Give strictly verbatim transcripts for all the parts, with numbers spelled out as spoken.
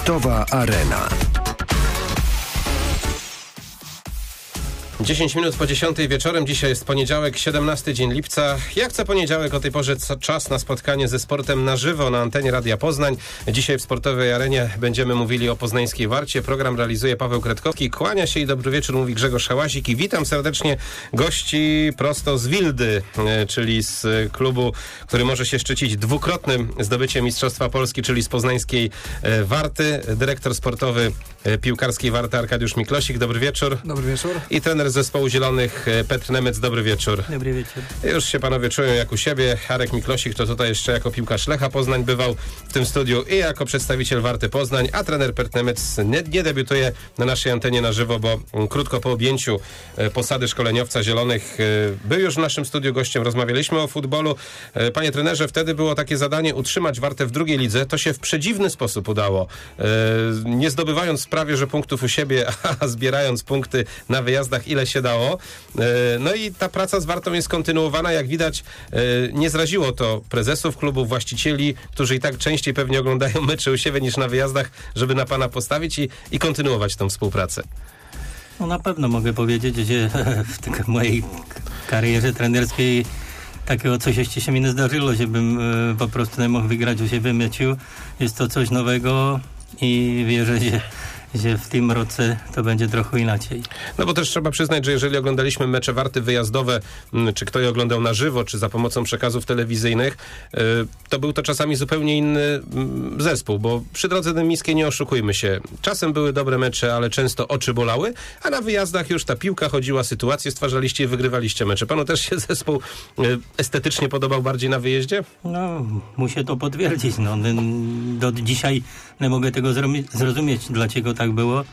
Sportowa Arena. dziesięć minut po dziesiątej wieczorem. Dzisiaj jest poniedziałek, siedemnasty dzień lipca. Jak co poniedziałek o tej porze czas na spotkanie ze sportem na żywo na antenie Radia Poznań. Dzisiaj w Sportowej Arenie będziemy mówili o poznańskiej Warcie. Program realizuje Paweł Kretkowski. Kłania się i dobry wieczór mówi Grzegorz Hałazik. I witam serdecznie gości prosto z Wildy, czyli z klubu, który może się szczycić dwukrotnym zdobyciem Mistrzostwa Polski, czyli z poznańskiej Warty. Dyrektor sportowy piłkarskiej Warty Arkadiusz Miklosik. Dobry wieczór. Dobry wieczór. I trener zespołu Zielonych Petr Nemec. Dobry wieczór. Dobry wieczór. Już się panowie czują jak u siebie. Arek Miklosik to tutaj jeszcze jako piłkarz Lecha Poznań bywał w tym studiu i jako przedstawiciel Warty Poznań, a trener Petr Nemec nie, nie debiutuje na naszej antenie na żywo, bo krótko po objęciu posady szkoleniowca Zielonych był już w naszym studiu gościem. Rozmawialiśmy o futbolu. Panie trenerze, wtedy było takie zadanie utrzymać Wartę w drugiej lidze. To się w przedziwny sposób udało. Nie zdobywając prawie że punktów u siebie, a zbierając punkty na wyjazdach ile się dało. No i ta praca z Wartą jest kontynuowana. Jak widać, nie zraziło to prezesów klubów, właścicieli, którzy i tak częściej pewnie oglądają mecze u siebie niż na wyjazdach, żeby na pana postawić i, i kontynuować tą współpracę. No na pewno mogę powiedzieć, że w tej mojej karierze trenerskiej takiego coś jeszcze się mi nie zdarzyło, żebym po prostu nie mógł wygrać u siebie meczu. Jest to coś nowego i wierzę, że że w tym roku to będzie trochę inaczej. No bo też trzeba przyznać, że jeżeli oglądaliśmy mecze Warty wyjazdowe, czy kto je oglądał na żywo, czy za pomocą przekazów telewizyjnych, to był to czasami zupełnie inny zespół, bo przy drodze dębskiej nie oszukujmy się. Czasem były dobre mecze, ale często oczy bolały, a na wyjazdach już ta piłka chodziła, sytuacje stwarzaliście i wygrywaliście mecze. Panu też się zespół estetycznie podobał bardziej na wyjeździe? No, muszę to potwierdzić. No, do dzisiaj nie mogę tego zrozumieć, dlaczego tak było,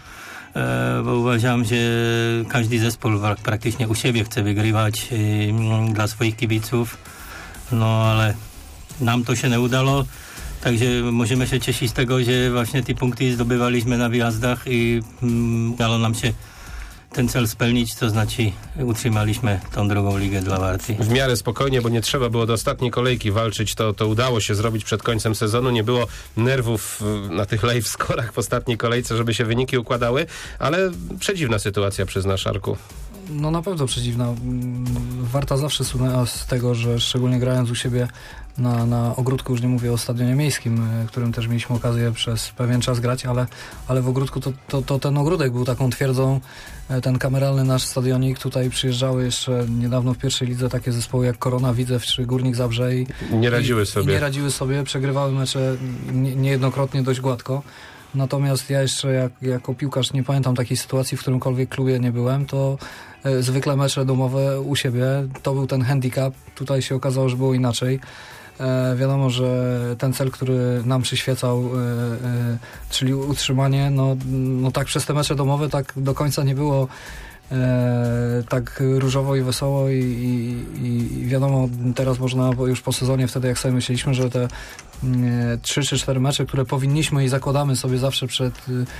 e, bo uważam, że każdy zespół praktycznie u siebie chce wygrywać e, dla swoich kibiców, no ale nam to się nie udało, także możemy się cieszyć z tego, że właśnie te punkty zdobywaliśmy na wyjazdach i mm, udało nam się ten cel spełnić, to znaczy utrzymaliśmy tą drugą ligę dla Warty. W miarę spokojnie, bo nie trzeba było do ostatniej kolejki walczyć, to, to udało się zrobić przed końcem sezonu, nie było nerwów na tych live skorach w ostatniej kolejce, żeby się wyniki układały, ale przedziwna sytuacja, przyznasz, Arku. No na pewno przedziwna. Warta zawsze słynęła z tego, że szczególnie grając u siebie na, na ogródku, już nie mówię o stadionie miejskim, którym też mieliśmy okazję przez pewien czas grać, ale, ale w ogródku to, to, to ten ogródek był taką twierdzą, ten kameralny nasz stadionik. Tutaj przyjeżdżały jeszcze niedawno w pierwszej lidze takie zespoły jak Korona Widzew czy Górnik Zabrze i nie radziły sobie. I nie radziły sobie, przegrywały mecze nie, niejednokrotnie dość gładko. Natomiast ja jeszcze jak, jako piłkarz nie pamiętam takiej sytuacji, w którymkolwiek klubie nie byłem, to e, zwykle mecze domowe u siebie, to był ten handicap. Tutaj się okazało, że było inaczej. E, wiadomo, że ten cel, który nam przyświecał, e, e, czyli utrzymanie, no, no tak przez te mecze domowe tak do końca nie było e, tak różowo i wesoło i, i, i wiadomo, teraz można, bo już po sezonie wtedy jak sobie myśleliśmy, że te trzy czy cztery mecze, które powinniśmy i zakładamy sobie zawsze przed,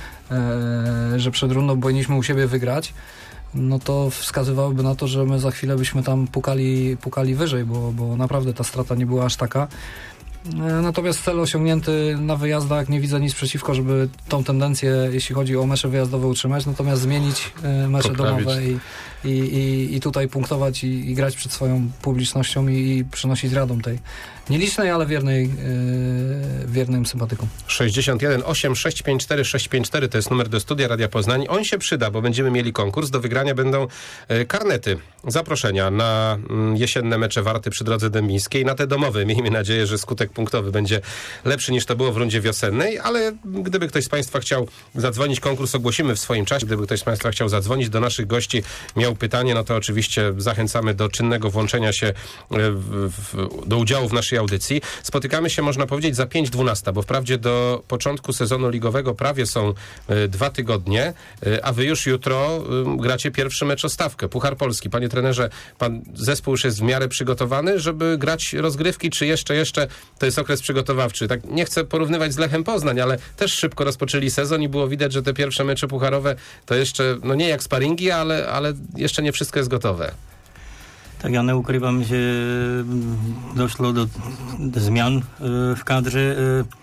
e, że przed rundą powinniśmy u siebie wygrać, no to wskazywałyby na to, że my za chwilę byśmy tam pukali, pukali wyżej, bo, bo naprawdę ta strata nie była aż taka. Natomiast cel osiągnięty na wyjazdach, nie widzę nic przeciwko, żeby tą tendencję, jeśli chodzi o mecze wyjazdowe, utrzymać, natomiast zmienić mecze Poprawić. domowe i, i, i, i tutaj punktować i, i grać przed swoją publicznością i, i przynosić radom tej nielicznej, ale wiernej, yy, wiernym sympatykom. sześćdziesiąt jeden osiem sześć pięć cztery sześć pięć cztery to jest numer do studia Radia Poznań. On się przyda, bo będziemy mieli konkurs. Do wygrania będą y, karnety, zaproszenia na y, jesienne mecze Warty przy drodze dębińskiej, na te domowe. Miejmy nadzieję, że skutek punktowy będzie lepszy niż to było w rundzie wiosennej, ale gdyby ktoś z Państwa chciał zadzwonić, konkurs ogłosimy w swoim czasie. Gdyby ktoś z Państwa chciał zadzwonić do naszych gości, miał pytanie, no to oczywiście zachęcamy do czynnego włączenia się w, w, do udziału w naszej audycji. Spotykamy się, można powiedzieć, za pięć dwanaście, bo wprawdzie do początku sezonu ligowego prawie są y, dwa tygodnie, y, a wy już jutro y, gracie pierwszy mecz o stawkę. Puchar Polski. Panie trenerze, pan zespół już jest w miarę przygotowany, żeby grać rozgrywki, czy jeszcze, jeszcze to jest okres przygotowawczy? Tak, nie chcę porównywać z Lechem Poznań, ale też szybko rozpoczęli sezon i było widać, że te pierwsze mecze pucharowe to jeszcze, no nie jak sparingi, ale, ale jeszcze nie wszystko jest gotowe. Tak, ja nie ukrywam, że doszło do, do zmian w kadrze.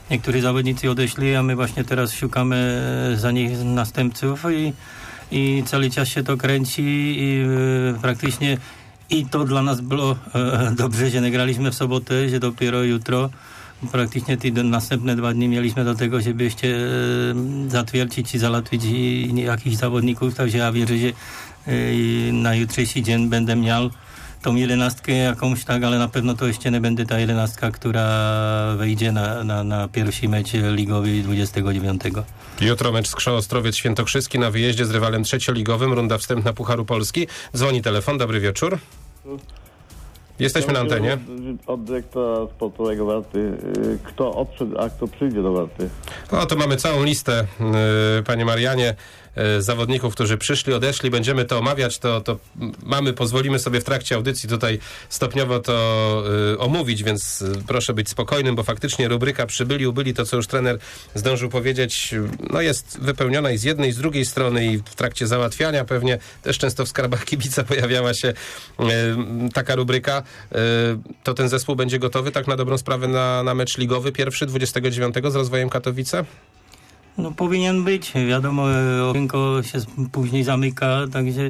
niektórzy zawodnicy odeszli, a my właśnie teraz szukamy za nich następców i, i cały czas się to kręci i e, praktycznie i to dla nas było e, dobrze, że nie graliśmy w sobotę, że dopiero jutro praktycznie te następne dwa dni mieliśmy do tego, żeby jeszcze e, zatwierdzić i załatwić i, jakichś zawodników, także ja wierzę, że e, na jutrzejszy dzień będę miał tą jedenastkę jakąś, tak, ale na pewno to jeszcze nie będzie ta jedenastka, która wejdzie na, na, na pierwszy mecz ligowy dwudziestego dziewiątego. Jutro mecz Skrzał Ostrowiec Świętokrzyski na wyjeździe z rywalem trzecioligowym, runda wstępna Pucharu Polski. Dzwoni telefon, dobry wieczór. Jesteśmy na antenie. Od, od dyrektora sportowego Warty. Kto odszedł, a kto przyjdzie do Warty? No to mamy całą listę, yy, panie Marianie, yy, zawodników, którzy przyszli, odeszli. Będziemy to omawiać, to, to mamy, pozwolimy sobie w trakcie audycji tutaj stopniowo to yy, omówić, więc yy, proszę być spokojnym, bo faktycznie rubryka przybyli, ubyli, to co już trener zdążył powiedzieć, no jest wypełniona i z jednej, i z drugiej strony i w trakcie załatwiania pewnie też często w skarbach kibica pojawiała się yy, taka rubryka. Yy, to ten zespół będzie gotowy tak na dobrą sprawę na, na mecz ligowy pierwszy dwudziestego dziewiątego z Rozwojem Katowice? No powinien być. Wiadomo, okienko się później zamyka, także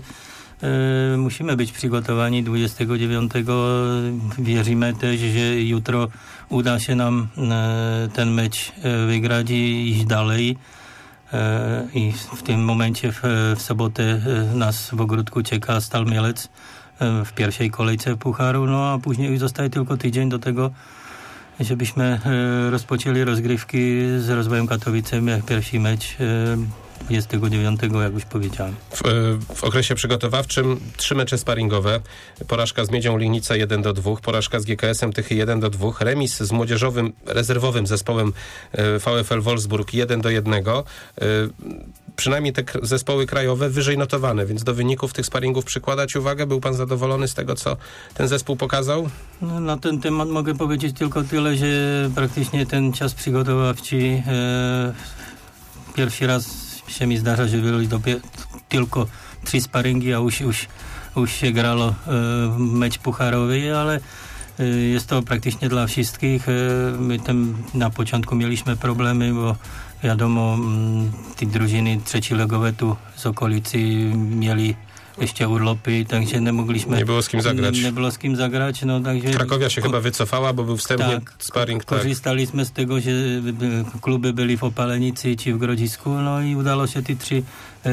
e, musimy być przygotowani dwudziestego dziewiątego. Wierzymy też, że jutro uda się nam e, ten mecz e, wygrać i iść dalej. E, I w tym momencie w, w sobotę e, nas w ogródku czeka Stal Mielec e, w pierwszej kolejce Pucharu, no a później już zostaje tylko tydzień do tego, żebyśmy e, rozpoczęli rozgrywki z Rozwojem Katowicem, jak pierwszy mecz e, dwudziestego dziewiątego, jak już powiedziałem. W, w okresie przygotowawczym trzy mecze sparingowe. Porażka z Miedzią Legnica jeden do dwóch, porażka z G K S-em Tychy jeden do dwóch, remis z młodzieżowym, rezerwowym zespołem e, V F L Wolfsburg jeden do jednego. E, przynajmniej te k- zespoły krajowe wyżej notowane, więc do wyników tych sparingów przykładać uwagę. Był pan zadowolony z tego, co ten zespół pokazał? No, na ten temat mogę powiedzieć tylko tyle, że praktycznie ten czas przygotowawczy e, pierwszy raz się mi zdarza, że byli dopiero tylko trzy sparingi, a już, już, już się grało e, mecz pucharowy, ale e, jest to praktycznie dla wszystkich. E, my tam na początku mieliśmy problemy, bo wiadomo, m, te drużyny trzecioligowe tu z okolicy mieli jeszcze urlopy, także nie mogliśmy... Nie było z kim zagrać. Nie było z kim zagrać, no także... Krakowia się ko- chyba wycofała, bo był wstępnie tak, sparing. Tak, korzystaliśmy z tego, że kluby byli w Opalenicy czy w Grodzisku, no i udało się te trzy e,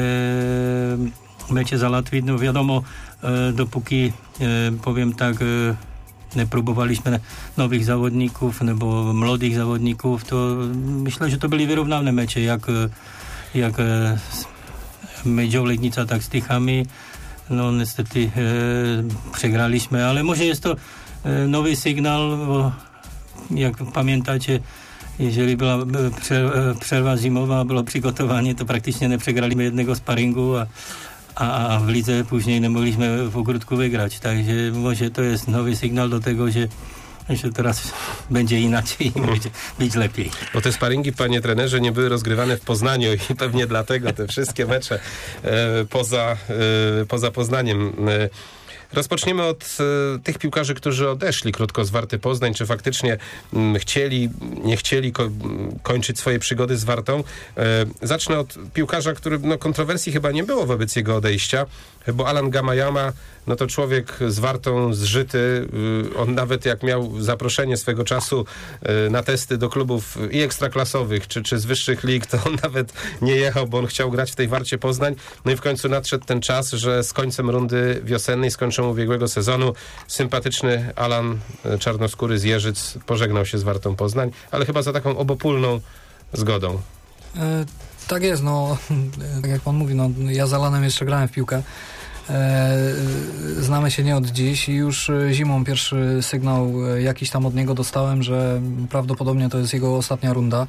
mecze załatwić. No wiadomo, e, dopóki, e, powiem tak, e, nie próbowaliśmy nowych zawodników, no bo młodych zawodników, to myślę, że to byli wyrównane mecze, jak, jak e, Miedzią Legnica, tak z Tychami. No niestety e, przegraliśmy, ale może jest to e, nowy sygnał, bo jak pamiętacie, jeżeli była e, przerwa zimowa, było przygotowanie, to praktycznie nie przegraliśmy jednego sparingu, a, a, a w lidze później nie mogliśmy w ogródku wygrać. Także może to jest nowy sygnał do tego, że że teraz będzie inaczej i będzie być lepiej. Bo te sparingi, panie trenerze, nie były rozgrywane w Poznaniu i pewnie dlatego te wszystkie mecze e, poza, e, poza Poznaniem. E, Rozpoczniemy od e, tych piłkarzy, którzy odeszli krótko z Warty Poznań, czy faktycznie m, chcieli, nie chcieli ko- kończyć swojej przygody z Wartą. E, zacznę od piłkarza, który no, kontrowersji chyba nie było wobec jego odejścia, bo Alan Gamayama, no to człowiek z Wartą zżyty. Y, on nawet jak miał zaproszenie swego czasu y, na testy do klubów i ekstraklasowych, czy, czy z wyższych lig, to on nawet nie jechał, bo on chciał grać w tej Warcie Poznań. No i w końcu nadszedł ten czas, że z końcem rundy wiosennej, z końcem ubiegłego sezonu, sympatyczny Alan Czarnoskóry z Jeżyc pożegnał się z Wartą Poznań, ale chyba za taką obopólną zgodą. E, tak jest, no tak jak pan mówi, no ja z Alanem jeszcze grałem w piłkę. E, znamy się nie od dziś i już zimą pierwszy sygnał jakiś tam od niego dostałem, że prawdopodobnie to jest jego ostatnia runda.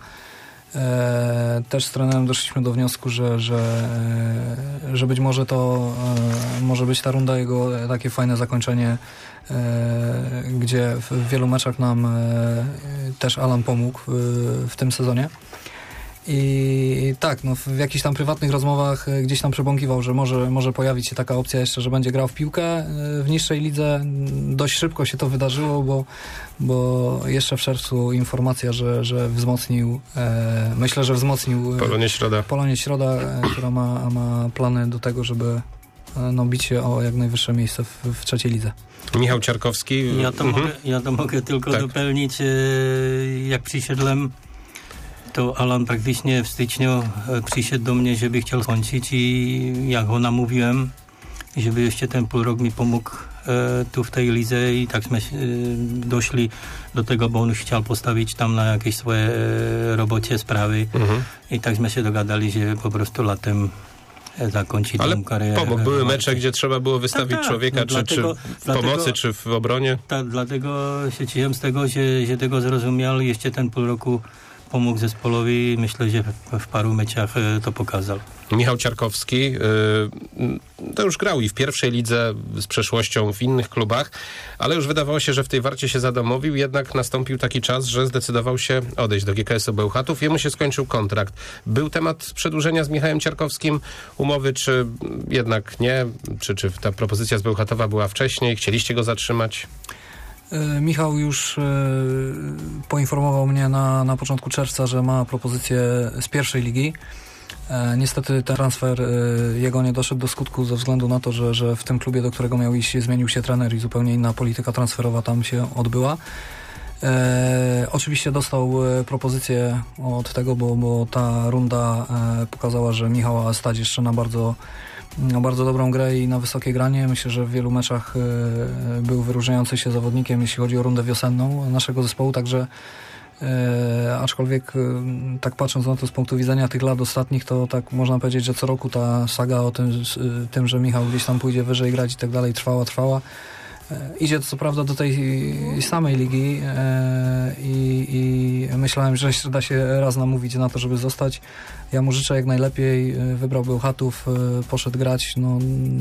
E, też z trenerem doszliśmy do wniosku, że, że, że być może to e, może być ta runda jego takie fajne zakończenie, e, gdzie w wielu meczach nam e, też Alan pomógł w, w tym sezonie. I tak, no w jakichś tam prywatnych rozmowach gdzieś tam przebąkiwał, że może, może pojawić się taka opcja jeszcze, że będzie grał w piłkę w niższej lidze. Dość szybko się to wydarzyło, bo, bo jeszcze w czerwcu informacja, że, że wzmocnił, e, myślę, że wzmocnił Polonię Środa. Polonię Środa, e, która ma, ma plany do tego, żeby e, no, bić się o jak najwyższe miejsce w, w trzeciej lidze. Michał Ciarkowski. Ja to, mhm. mogę, ja to mogę tylko tak. dopełnić. E, jak przyszedłem, to Alan praktycznie w styczniu przyszedł do mnie, żeby chciał skończyć i jak go namówiłem, żeby jeszcze ten pół rok mi pomógł e, tu w tej lidze i tak sme e, doszli do tego, bo on chciał postawić tam na jakieś swoje e, robocie sprawy mhm. i tak sme się dogadali, że po prostu latem zakończyć Ale tą karierę. pomógł. Były mecze, gdzie trzeba było wystawić tak, tak. człowieka, no, czy, dlatego, czy w dlatego, pomocy, czy w obronie? Tak, dlatego się cieszę z tego, że, że tego zrozumiał i jeszcze ten pół roku pomógł zespołowi i myślę, że w, w paru meczach to pokazał. Michał Ciarkowski yy, to już grał i w pierwszej lidze z przeszłością w innych klubach, ale już wydawało się, że w tej Warcie się zadomowił, jednak nastąpił taki czas, że zdecydował się odejść do G K S-u Bełchatów. Jemu się skończył kontrakt. Był temat przedłużenia z Michałem Ciarkowskim umowy, czy jednak nie? Czy, czy ta propozycja z Bełchatowa była wcześniej? Chcieliście go zatrzymać? Michał już e, poinformował mnie na, na początku czerwca, że ma propozycję z pierwszej ligi. E, niestety ten transfer e, jego nie doszedł do skutku ze względu na to, że, że w tym klubie, do którego miał iść, zmienił się trener i zupełnie inna polityka transferowa tam się odbyła. E, oczywiście dostał propozycję od tego, bo, bo ta runda e, pokazała, że Michała stać jeszcze na bardzo No, bardzo dobrą grę i na wysokie granie. Myślę, że w wielu meczach y, był wyróżniający się zawodnikiem, jeśli chodzi o rundę wiosenną naszego zespołu, także y, aczkolwiek y, tak patrząc na to z punktu widzenia tych lat ostatnich, to tak można powiedzieć, że co roku ta saga o tym, y, tym że Michał gdzieś tam pójdzie wyżej grać i tak dalej, trwała, trwała. Idzie to co prawda do tej samej ligi e, i, i myślałem, że da się raz namówić na to, żeby zostać. Ja mu życzę jak najlepiej. Wybrał Bełchatów, poszedł grać. No,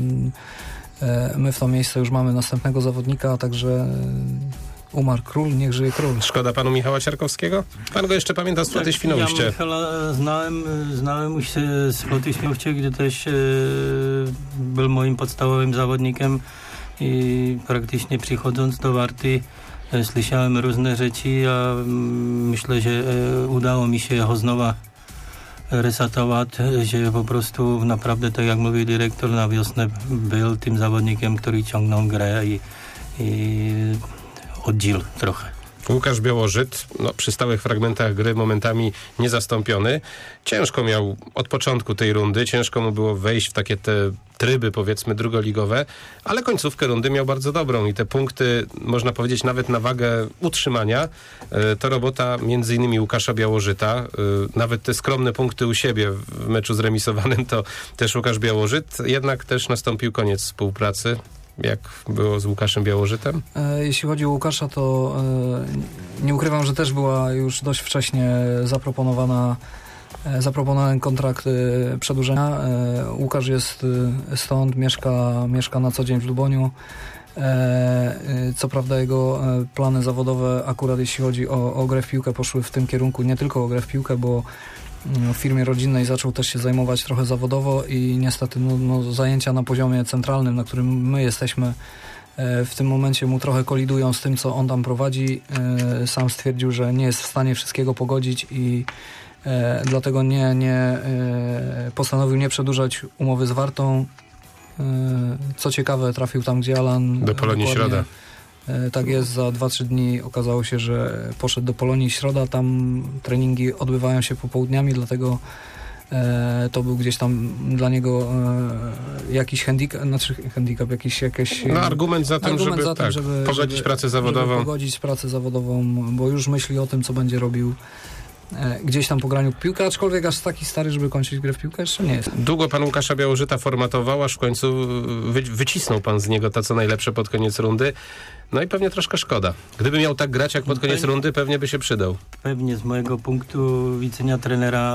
e, my w to miejsce już mamy następnego zawodnika, także umarł król, niech żyje król. Szkoda panu Michała Ciarkowskiego? Pan go jeszcze pamięta z Floty tak, Świnoujście. Ja Michała znałem, znałem się z Floty Świnoujście, gdzie też e, był moim podstawowym zawodnikiem. I praktycznie przychodząc do Warty e, słyszałem różne rzeczy, a mm, myślę, że e, udało mi się ho znova resetować, że po prostu naprawdę, tak jak mówił dyrektor, na wiosnę był tym zawodnikiem, który ciągnął grę i, i oddziel trochę. Łukasz Białożyt, no, przy stałych fragmentach gry momentami niezastąpiony. Ciężko miał od początku tej rundy, ciężko mu było wejść w takie te tryby, powiedzmy, drugoligowe, ale końcówkę rundy miał bardzo dobrą i te punkty, można powiedzieć, nawet na wagę utrzymania, to robota między innymi Łukasza Białożyta. Nawet te skromne punkty u siebie w meczu zremisowanym to też Łukasz Białożyt, jednak też nastąpił koniec współpracy. Jak było z Łukaszem Białożytem? Jeśli chodzi o Łukasza, to nie ukrywam, że też była już dość wcześnie zaproponowana zaproponowany kontrakt przedłużenia. Łukasz jest stąd, mieszka, mieszka na co dzień w Luboniu. Co prawda jego plany zawodowe akurat jeśli chodzi o, o grę w piłkę poszły w tym kierunku, nie tylko o grę w piłkę, bo w firmie rodzinnej zaczął też się zajmować trochę zawodowo i niestety no, no, zajęcia na poziomie centralnym, na którym my jesteśmy, w tym momencie mu trochę kolidują z tym, co on tam prowadzi. Sam stwierdził, że nie jest w stanie wszystkiego pogodzić i dlatego nie, nie postanowił nie przedłużać umowy z Wartą. Co ciekawe, trafił tam, gdzie Alan... Do Polonii Środa. Tak jest, za dwa trzy dni okazało się, że poszedł do Polonii Środa, tam treningi odbywają się popołudniami, dlatego e, to był gdzieś tam dla niego e, jakiś handicap, znaczy handicap, jakiś, jakiś no, argument za tym, argument żeby, za tym, tak, żeby pogodzić żeby, pracę zawodową. Żeby pogodzić pracę zawodową, bo już myśli o tym, co będzie robił e, gdzieś tam po graniu w piłkę, aczkolwiek aż taki stary, żeby kończyć grę w piłkę, jeszcze nie jest. Długo pan Łukasza Białożyta formatował, aż w końcu wy, wycisnął pan z niego to, co najlepsze pod koniec rundy. No i pewnie troszkę szkoda. Gdyby miał tak grać jak pod koniec pewnie, rundy, pewnie by się przydał. Pewnie z mojego punktu widzenia trenera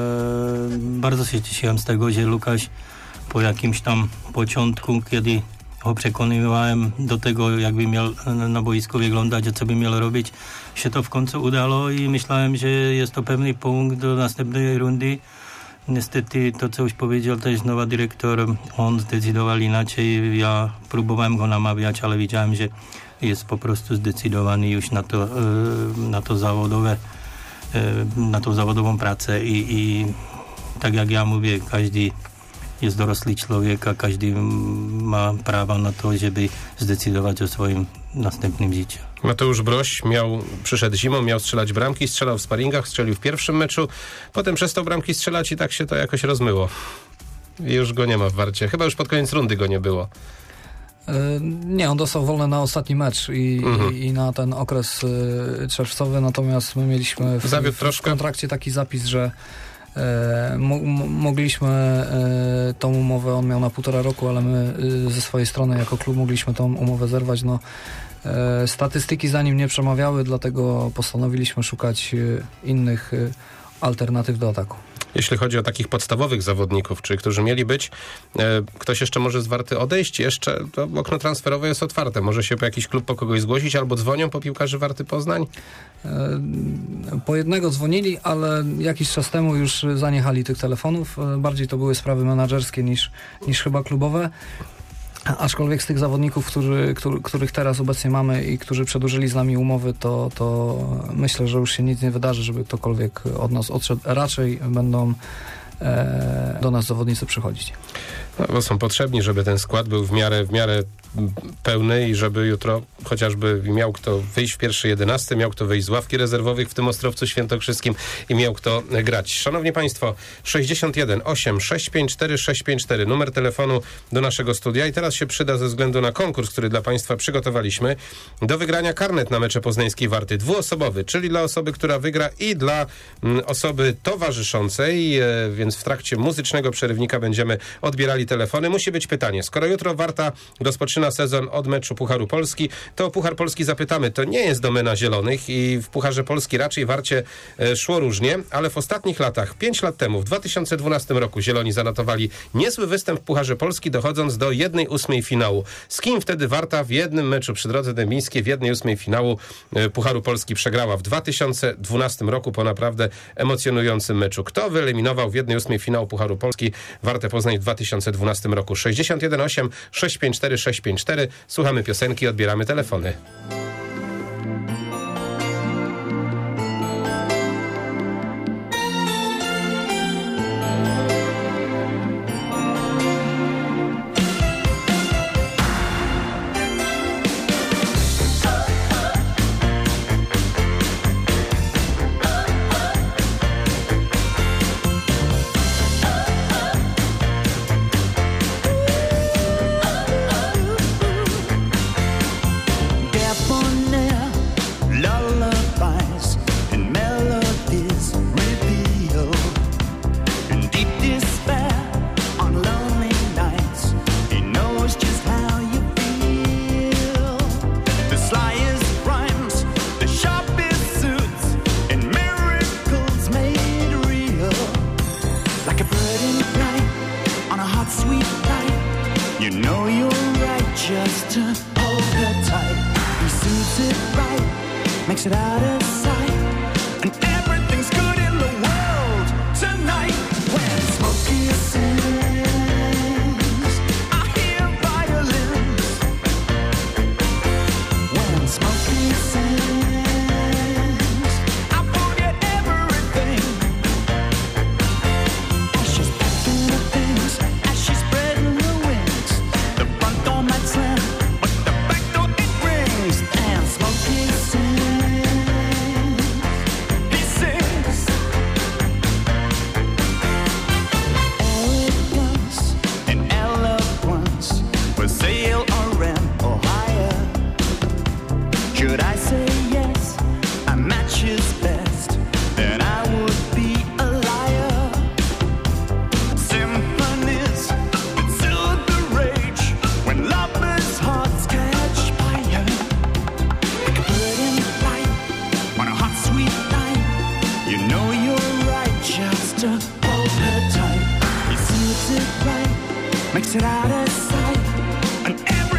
e, bardzo się cieszyłem z tego, że Łukasz po jakimś tam początku, kiedy ho překonywałem do tego, jak by měl na boisku vyglądać a co by měl robiť, že to v koncu udalo i myślałem, že je to pevný punkt do następnej rundy. Niestety to, co už powiedział też nowa dyrektor, on zdecydował inaczej. Ja próbowałem go namawiać, ale widziałem, że jest po prostu zdecydowany już na to, na to zawodowe, na tą zawodową pracę i, i tak jak ja mówię, każdy jest dorosły człowiek, a każdy ma prawo na to, żeby zdecydować o swoim następnym życiu. Mateusz Broś miał, przyszedł zimą, miał strzelać bramki, strzelał w sparingach, strzelił w pierwszym meczu, potem przestał bramki strzelać i tak się to jakoś rozmyło. I już go nie ma w Warcie. Chyba już pod koniec rundy go nie było. Nie, on dostał wolne na ostatni mecz i, mhm. i, i na ten okres y, czerwcowy, natomiast my mieliśmy w, w, w kontrakcie taki zapis, że e, mo, mogliśmy e, tą umowę, on miał na półtora roku, ale my y, ze swojej strony jako klub mogliśmy tą umowę zerwać. No, e, statystyki za nim nie przemawiały, dlatego postanowiliśmy szukać y, innych y, alternatyw do ataku. Jeśli chodzi o takich podstawowych zawodników, czyli którzy mieli być, e, ktoś jeszcze może z Warty odejść, jeszcze to okno transferowe jest otwarte. Może się po jakiś klub po kogoś zgłosić, albo dzwonią po piłkarzy Warty Poznań? E, po jednego dzwonili, ale jakiś czas temu już zaniechali tych telefonów. E, bardziej to były sprawy menadżerskie niż, niż chyba klubowe. Aczkolwiek z tych zawodników, którzy, który, których teraz obecnie mamy i którzy przedłużyli z nami umowy, to, to myślę, że już się nic nie wydarzy, żeby ktokolwiek od nas odszedł. Raczej będą e, do nas zawodnicy przychodzić. No, bo są potrzebni, żeby ten skład był w miarę, w miarę pełny i żeby jutro chociażby miał kto wyjść w pierwszej jedenastce, miał kto wyjść z ławki rezerwowych w tym Ostrowcu Świętokrzyskim i miał kto grać. Szanowni Państwo, sześćdziesiąt jeden osiem sześć pięć cztery sześć pięć cztery, numer telefonu do naszego studia i teraz się przyda ze względu na konkurs, który dla Państwa przygotowaliśmy, do wygrania karnet na mecze poznańskiej Warty. Dwuosobowy, czyli dla osoby, która wygra i dla mm, osoby towarzyszącej, e, więc w trakcie muzycznego przerywnika będziemy odbierali telefony. Musi być pytanie. Skoro jutro Warta rozpoczyna sezon od meczu Pucharu Polski, to Puchar Polski zapytamy. To nie jest domena zielonych i w Pucharze Polski raczej Warcie e, szło różnie, ale w ostatnich latach, pięć lat temu, w dwa tysiące dwunastym roku zieloni zanotowali niezły występ w Pucharze Polski, dochodząc do jednej ósmej finału. Z kim wtedy Warta w jednym meczu przy Drodze Dębińskiej w jednej ósmej finału e, Pucharu Polski przegrała w dwa tysiące dwunastym roku po naprawdę emocjonującym meczu. Kto wyeliminował w jednej ósmej finału Pucharu Polski Wartę Poznań w dwa tysiące dwunastym roku? sześćdziesiąt jeden osiem sześć pięć cztery sześć pięć cztery. Słuchamy piosenki, odbieramy telefony. Makes it out of sight, and every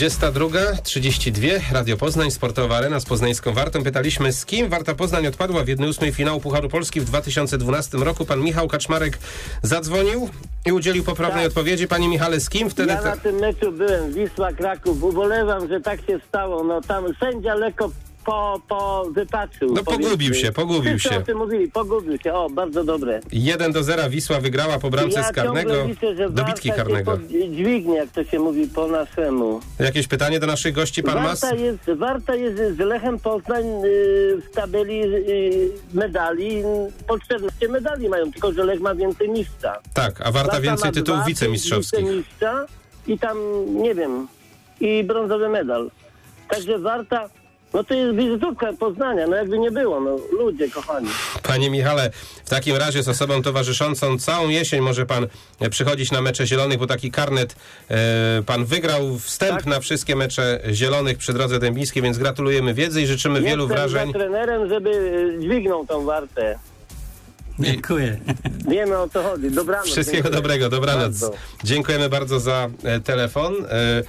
dwudziesta druga trzydzieści dwie, Radio Poznań, Sportowa Arena z poznańską Wartą. Pytaliśmy, z kim Warta Poznań odpadła w jednej ósmej finału Pucharu Polski w dwa tysiące dwunastym roku. Pan Michał Kaczmarek zadzwonił i udzielił poprawnej Tak. odpowiedzi. Panie Michale, z kim wtedy... Ja na tym meczu byłem, Wisła Kraków. Ubolewam, że tak się stało. No tam sędzia lekko po, po wypatrzył. No pogubił się, pogubił Wszyscy się. o tym mówili, pogubił się. O, bardzo dobre. jeden do zera Wisła wygrała po bramce ja z karnego, ciągle liczę, że do bitki Warta karnego. się podźwignie, jak to się mówi po naszemu. Jakieś pytanie do naszych gości, pan Mas? Warta jest, Warta jest z Lechem Poznań y, w tabeli y, medali. Po czternaście medali mają, tylko że Lech ma więcej mistrza. Tak, a Warta więcej ma tytułów dwa wicemistrzowskich. Wicemistrza i tam, nie wiem, i brązowy medal. Także Warta, no to jest wizytówka Poznania, no jakby nie było, no ludzie kochani. Panie Michale, w takim razie z osobą towarzyszącą całą jesień może pan e, przychodzić na mecze Zielonych, bo taki karnet e, pan wygrał wstęp Tak. na wszystkie mecze Zielonych przy Drodze Dębińskiej, więc gratulujemy wiedzy i życzymy wielu Jestem wrażeń. za trenerem, żeby y, dźwignął tą Wartę. Dziękuję. Wiemy, o co chodzi. Dobranoc. Wszystkiego dziękuję. dobrego, dobranoc. Bardzo. Dziękujemy bardzo za e, telefon. E, e,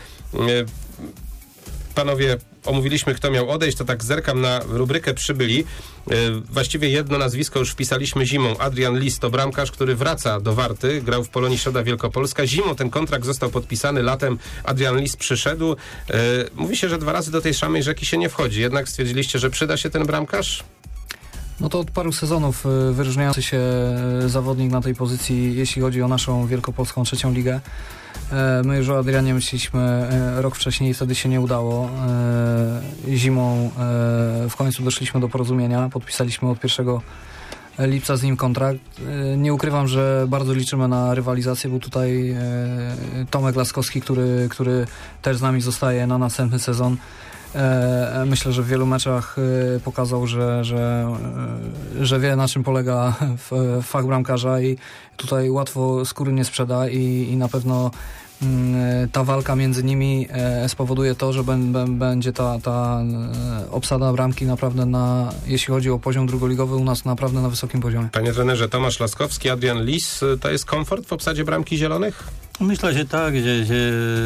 panowie, omówiliśmy, kto miał odejść, to tak zerkam na rubrykę Przybyli. E, właściwie jedno nazwisko już wpisaliśmy zimą. Adrian Lis to bramkarz, który wraca do Warty. Grał w Polonii Środa Wielkopolska. Zimą ten kontrakt został podpisany, latem Adrian Lis przyszedł. E, mówi się, że dwa razy do tej samej rzeki się nie wchodzi. Jednak stwierdziliście, że przyda się ten bramkarz? No to od paru sezonów y, wyróżniający się y, zawodnik na tej pozycji, jeśli chodzi o naszą wielkopolską trzecią ligę. E, My już o Adrianie myśleliśmy e, rok wcześniej i wtedy się nie udało. E, Zimą e, w końcu doszliśmy do porozumienia, podpisaliśmy od pierwszego lipca z nim kontrakt. E, Nie ukrywam, że bardzo liczymy na rywalizację, był tutaj e, Tomek Laskowski, który, który też z nami zostaje na następny sezon. E, Myślę, że w wielu meczach e, pokazał, że, że, e, że wie, na czym polega f- fach bramkarza i tutaj łatwo skóry nie sprzeda i, i na pewno mm, ta walka między nimi e, spowoduje to, że ben, ben, będzie ta, ta e, obsada bramki naprawdę na, jeśli chodzi o poziom drugoligowy, u nas naprawdę na wysokim poziomie. Panie trenerze, Tomasz Laskowski, Adrian Lis, to jest komfort w obsadzie bramki Zielonych? Myślę, że tak, że, że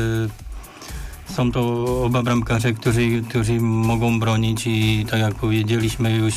są to oba bramkarze, którzy, którzy mogą bronić i tak jak powiedzieliśmy już,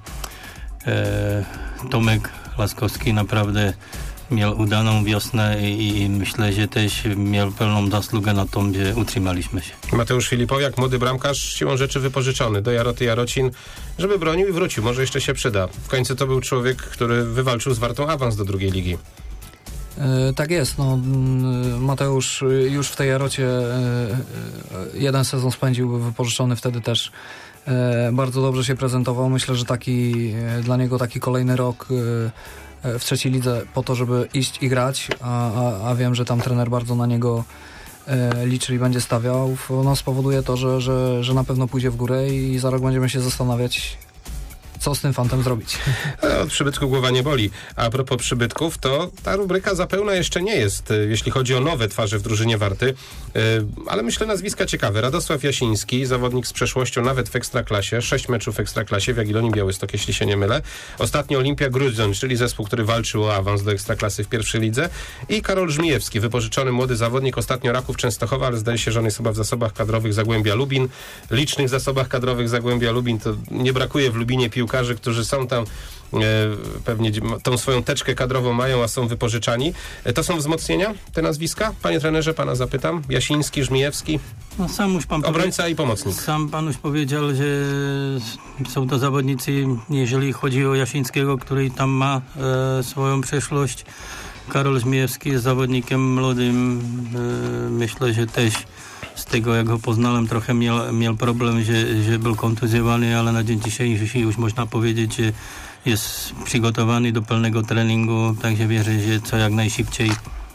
e, Tomek Laskowski naprawdę miał udaną wiosnę i, i myślę, że też miał pełną zasługę na tym, że utrzymaliśmy się. Mateusz Filipowiak, młody bramkarz, siłą rzeczy wypożyczony do Jaroty Jarocin, żeby bronił i wrócił. Może jeszcze się przyda. W końcu to był człowiek, który wywalczył z Wartą awans do drugiej ligi. E, Tak jest, no, m, Mateusz już w tej Jarocie e, e, jeden sezon spędził, był wypożyczony wtedy też. E, Bardzo dobrze się prezentował. Myślę, że taki e, dla niego taki kolejny rok e, e, w trzeciej lidze po to, żeby iść i grać, a, a, a wiem, że tam trener bardzo na niego e, liczy i będzie stawiał, no, spowoduje to, że, że, że na pewno pójdzie w górę i za rok będziemy się zastanawiać, co z tym fantem zrobić. E, Od przybytku głowa nie boli. A propos przybytków, to ta rubryka zapełna jeszcze nie jest, e, jeśli chodzi o nowe twarze w drużynie Warty. E, Ale myślę nazwiska ciekawe. Radosław Jasiński, zawodnik z przeszłością nawet w Ekstraklasie. Sześć meczów w Ekstraklasie w Jagiellonii Białystok, jeśli się nie mylę. Ostatnio Olimpia Grudziądz, czyli zespół, który walczył o awans do Ekstraklasy w pierwszej lidze. I Karol Żmijewski, wypożyczony młody zawodnik, ostatnio Raków Częstochowa, ale zdaje się, że on jest chyba w zasobach kadrowych Zagłębia Lubin. Licznych zasobach kadrowych Zagłębia Lubin. To nie brakuje w Lubinie piłkarzy, którzy są tam, e, pewnie tą swoją teczkę kadrową mają, a są wypożyczani. E, to są wzmocnienia, te nazwiska? Panie trenerze, pana zapytam. Jasiński, Żmijewski, No, sam już pan obrońca powie... i pomocnik. Sam pan już powiedział, że są to zawodnicy, jeżeli chodzi o Jasińskiego, który tam ma e, swoją przeszłość. Karol Żmijewski jest zawodnikiem młodym. E, myślę, że też z tego, jak go poznałem, trochę miał, miał problem, że, że był kontuzjowany, ale na dzień dzisiejszy już można powiedzieć, że jest przygotowany do pełnego treningu, także wierzę, że co jak najszybciej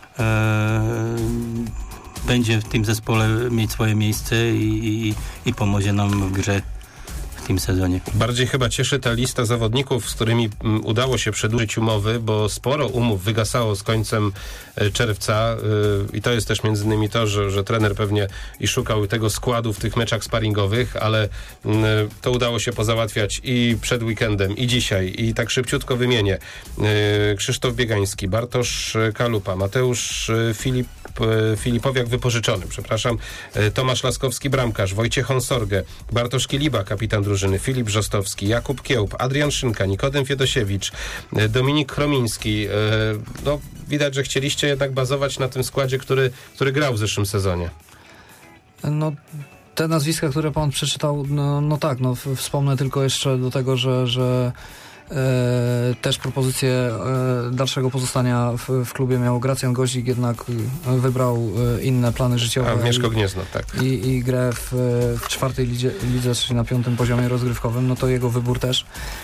e, będzie w tym zespole mieć swoje miejsce i, i, i pomoże nam w grze w tym sezonie. Bardziej chyba cieszy ta lista zawodników, z którymi m, udało się przedłużyć umowy, bo sporo umów wygasało z końcem e, czerwca y, i to jest też między innymi to, że, że trener pewnie i szukał tego składu w tych meczach sparingowych, ale y, to udało się pozałatwiać i przed weekendem, i dzisiaj, i tak szybciutko wymienię. Y, Krzysztof Biegański, Bartosz Kalupa, Mateusz y, Filip Filipowiak wypożyczony, przepraszam, Tomasz Laskowski, bramkarz, Wojciech Honsorge, Bartosz Kiliba, kapitan drużyny, Filip Brzostowski, Jakub Kiełb, Adrian Szynka, Nikodem Fiedosiewicz, Dominik Chromiński. No, widać, że chcieliście jednak bazować na tym składzie, który, który grał w zeszłym sezonie. No, te nazwiska, które pan przeczytał, no, no tak, no, wspomnę tylko jeszcze do tego, że, że e, też propozycję e, dalszego pozostania w, w klubie miał Gracjan Goździk, jednak wybrał e, inne plany życiowe. A, Mieszko Gniezno, tak. I, i grę w, w czwartej lidze, lidze, czyli na piątym poziomie rozgrywkowym, no to jego wybór też.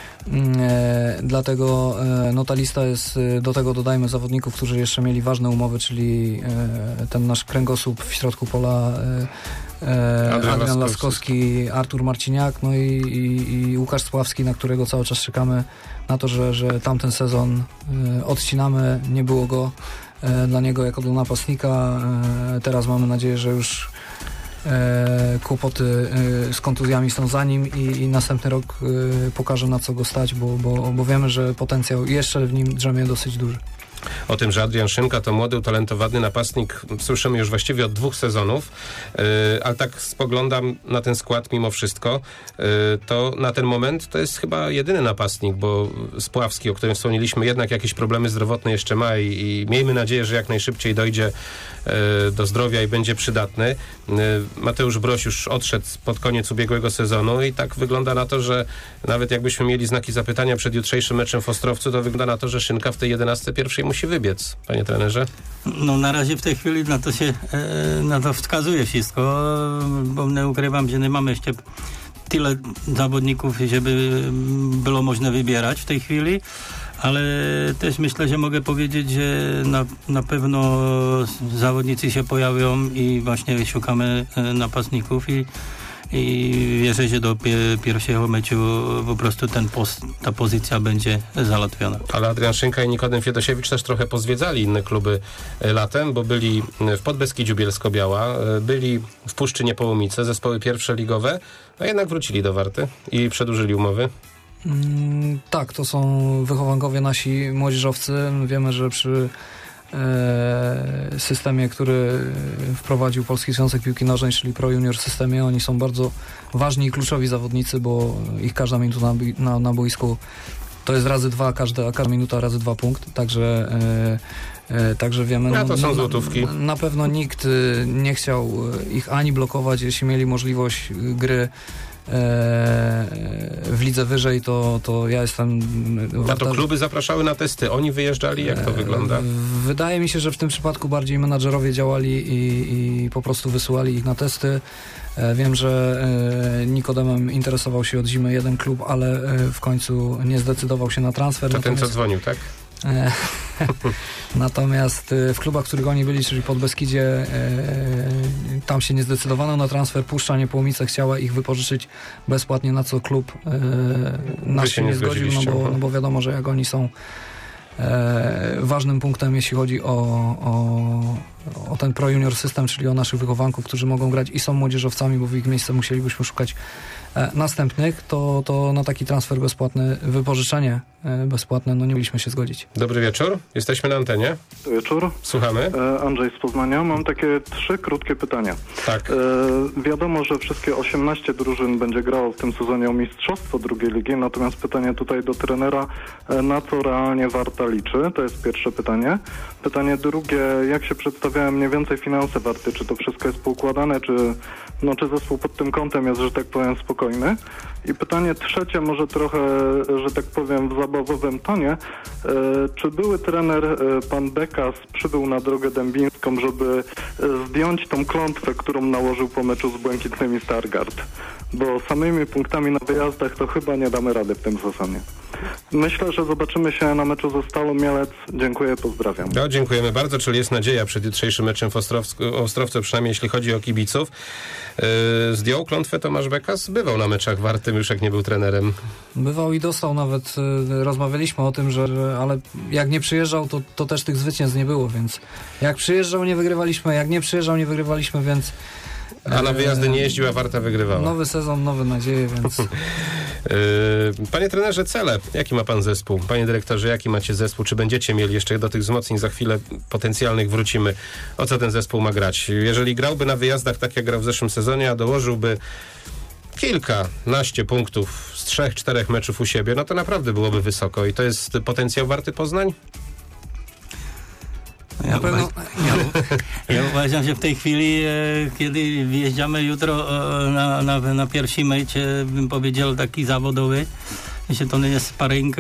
E, dlatego e, no ta lista jest, do tego dodajmy zawodników, którzy jeszcze mieli ważne umowy, czyli e, ten nasz kręgosłup w środku pola, e, e, Adrian, Adrian Laskowski, Artur Marciniak, no i, i, i Łukasz Spławski, na którego cały czas czekamy na to, że, że tamten sezon e, odcinamy, nie było go e, dla niego jako dla napastnika. E, teraz mamy nadzieję, że już E, kłopoty e, z kontuzjami są za nim i, i następny rok e, pokaże, na co go stać, bo, bo, bo wiemy, że potencjał jeszcze w nim drzemie dosyć duży. O tym, że Adrian Szynka to młody, utalentowany napastnik, słyszymy już właściwie od dwóch sezonów, yy, ale tak spoglądam na ten skład mimo wszystko, yy, to na ten moment to jest chyba jedyny napastnik, bo Spławski, o którym wspomnieliśmy, jednak jakieś problemy zdrowotne jeszcze ma i, i miejmy nadzieję, że jak najszybciej dojdzie yy, do zdrowia i będzie przydatny. Yy, Mateusz Broś już odszedł pod koniec ubiegłego sezonu i tak wygląda na to, że nawet jakbyśmy mieli znaki zapytania przed jutrzejszym meczem w Ostrowcu, to wygląda na to, że Szynka w tej jedenastce pierwszej musi wybiec, panie trenerze? No na razie w tej chwili na to się e, na to wskazuje wszystko, bo nie ukrywam, że nie mamy jeszcze tyle zawodników, żeby było można wybierać w tej chwili, ale też myślę, że mogę powiedzieć, że na, na pewno zawodnicy się pojawią i właśnie szukamy napastników i i wierzę, że do pi- pierwszego meczu po prostu ten post, ta pozycja będzie załatwiona. Ale Adrian Szynka i Nikodem Fiedosiewicz też trochę pozwiedzali inne kluby latem, bo byli w Podbeskidziu Bielsko-Biała, byli w Puszczy Niepołomice, zespoły pierwsze ligowe, a jednak wrócili do Warty i przedłużyli umowy. Mm, tak, to są wychowankowie nasi młodzieżowcy. Wiemy, że przy systemie, który wprowadził Polski Związek Piłki Nożnej, czyli Pro Junior systemie, oni są bardzo ważni i kluczowi zawodnicy, bo ich każda minuta na, na, na boisku to jest razy dwa, każda, każda minuta razy dwa punkt, także e, e, także wiemy, no, to są na, złotówki. Na, na pewno nikt nie chciał ich ani blokować, jeśli mieli możliwość gry w lidze wyżej, to, to ja jestem... A to kluby zapraszały na testy, oni wyjeżdżali, jak to wygląda? Wydaje mi się, że w tym przypadku bardziej menadżerowie działali i, i po prostu wysyłali ich na testy. Wiem, że Nikodemem interesował się od zimy jeden klub, ale w końcu nie zdecydował się na transfer. To Natomiast... ten, co dzwonił, tak? Natomiast w klubach, w których oni byli, czyli Podbeskidzie, tam się nie zdecydowano na transfer. Puszcza Niepołomice chciała ich wypożyczyć bezpłatnie, na co klub nasz się nie zgodził, no bo, no bo wiadomo, że jak oni są ważnym punktem, jeśli chodzi o, o, o ten Pro Junior system, czyli o naszych wychowanków, którzy mogą grać i są młodzieżowcami, bo w ich miejsce musielibyśmy szukać następnych, to, to na taki transfer bezpłatny, wypożyczenie bezpłatne, no nie mieliśmy się zgodzić. Dobry wieczór, jesteśmy na antenie. Dobry wieczór. Słuchamy. Andrzej z Poznania. Mam takie trzy krótkie pytania. Tak. E, wiadomo, że wszystkie osiemnaście drużyn będzie grało w tym sezonie o mistrzostwo drugiej ligi, natomiast pytanie tutaj do trenera, na co realnie Warta liczy? To jest pierwsze pytanie. Pytanie drugie, jak się przedstawiają mniej więcej finanse Warty? Czy to wszystko jest poukładane, czy, no, czy zespół pod tym kątem jest, że tak powiem, spokojny? I pytanie trzecie, może trochę, że tak powiem, w zabawowym tonie. E, czy były trener, e, pan Bekas, przybył na drogę dębińską, żeby e, zdjąć tą klątwę, którą nałożył po meczu z Błękitnymi Stargard? Bo samymi punktami na wyjazdach to chyba nie damy rady w tym sezonie. Myślę, że zobaczymy się na meczu ze Stalą Mielec. Dziękuję, pozdrawiam. No, dziękujemy bardzo, czyli jest nadzieja przed jutrzejszym meczem w Ostrowsku, Ostrowcu, przynajmniej jeśli chodzi o kibiców. Yy, zdjął klątwę Tomasz Bekas, bywał na meczach Warty, już jak nie był trenerem. Bywał i dostał nawet, yy, rozmawialiśmy o tym, że, że ale jak nie przyjeżdżał, to, to też tych zwycięstw nie było, więc jak przyjeżdżał, nie wygrywaliśmy, jak nie przyjeżdżał, nie wygrywaliśmy, więc A na wyjazdy nie jeździła, Warta wygrywała. Nowy sezon, nowe nadzieje, więc... Panie trenerze, cele. Jaki ma pan zespół? Panie dyrektorze, jaki macie zespół? Czy będziecie mieli jeszcze do tych wzmocnień za chwilę potencjalnych wrócimy? O co ten zespół ma grać? Jeżeli grałby na wyjazdach tak jak grał w zeszłym sezonie, a dołożyłby kilkanaście punktów z trzech, czterech meczów u siebie, no to naprawdę byłoby wysoko. I to jest potencjał Warty Poznań? Ja, pewno... ja, ja uważam, że w tej chwili, e, kiedy wjeżdżamy jutro e, na, na, na pierwszy mecz, e, bym powiedział taki zawodowy, że to nie jest sparring, e,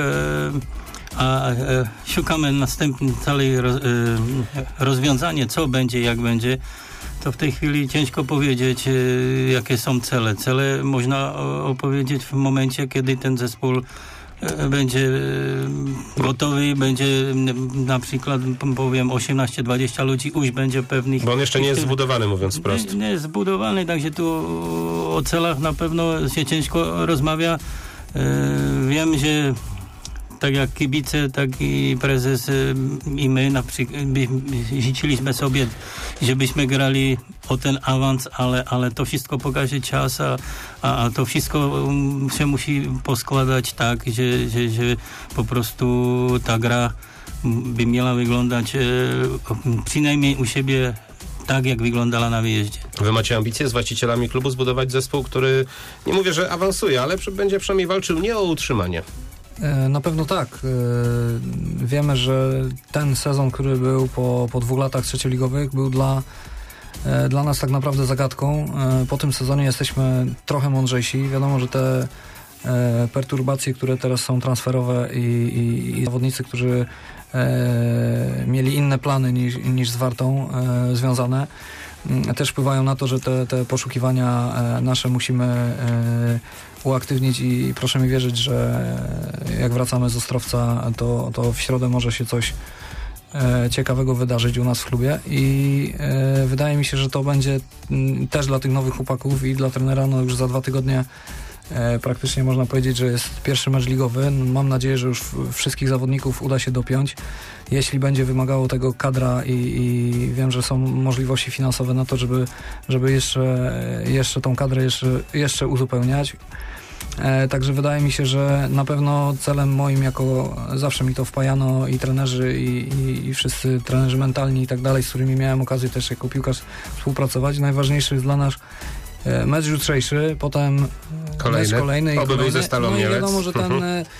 a e, szukamy następne całe roz, e, rozwiązanie, co będzie, jak będzie, to w tej chwili ciężko powiedzieć, e, jakie są cele. Cele można opowiedzieć w momencie, kiedy ten zespół będzie gotowy, będzie na przykład, powiem, osiemnaście dwadzieścia ludzi już będzie pewnych... Bo on jeszcze nie jest zbudowany, mówiąc wprost. Nie, nie jest zbudowany, także tu o celach na pewno się ciężko rozmawia. Wiem, że tak jak kibice, tak i prezes i my na przykład życzyliśmy sobie, żebyśmy grali o ten awans, ale, ale to wszystko pokaże czas, a, a to wszystko się musi poskładać tak, że, że, że po prostu ta gra by miała wyglądać e, przynajmniej u siebie tak, jak wyglądała na wyjeździe. Wy macie ambicje z właścicielami klubu zbudować zespół, który, nie mówię, że awansuje, ale będzie przynajmniej walczył nie o utrzymanie. Na pewno tak. Wiemy, że ten sezon, który był po, po dwóch latach trzecioligowych, był dla, dla nas tak naprawdę zagadką. Po tym sezonie jesteśmy trochę mądrzejsi. Wiadomo, że te perturbacje, które teraz są transferowe i, i, i zawodnicy, którzy mieli inne plany niż, niż z Wartą związane, też wpływają na to, że te, te poszukiwania nasze musimy uaktywnić i proszę mi wierzyć, że jak wracamy z Ostrowca, to, to w środę może się coś e, ciekawego wydarzyć u nas w klubie i e, wydaje mi się, że to będzie m, też dla tych nowych chłopaków i dla trenera, no już za dwa tygodnie e, praktycznie można powiedzieć, że jest pierwszy mecz ligowy. Mam nadzieję, że już wszystkich zawodników uda się dopiąć. Jeśli będzie wymagało tego kadra i, i wiem, że są możliwości finansowe na to, żeby, żeby jeszcze, jeszcze tą kadrę jeszcze, jeszcze uzupełniać. E, także wydaje mi się, że na pewno celem moim, jako zawsze mi to wpajano i trenerzy i, i, i wszyscy trenerzy mentalni i tak dalej, z którymi miałem okazję też jako piłkarz współpracować, najważniejszy jest dla nas e, mecz jutrzejszy, potem kolejny, mecz kolejny i oby kolejny. był ze Stalą No i Mielec. wiadomo, że ten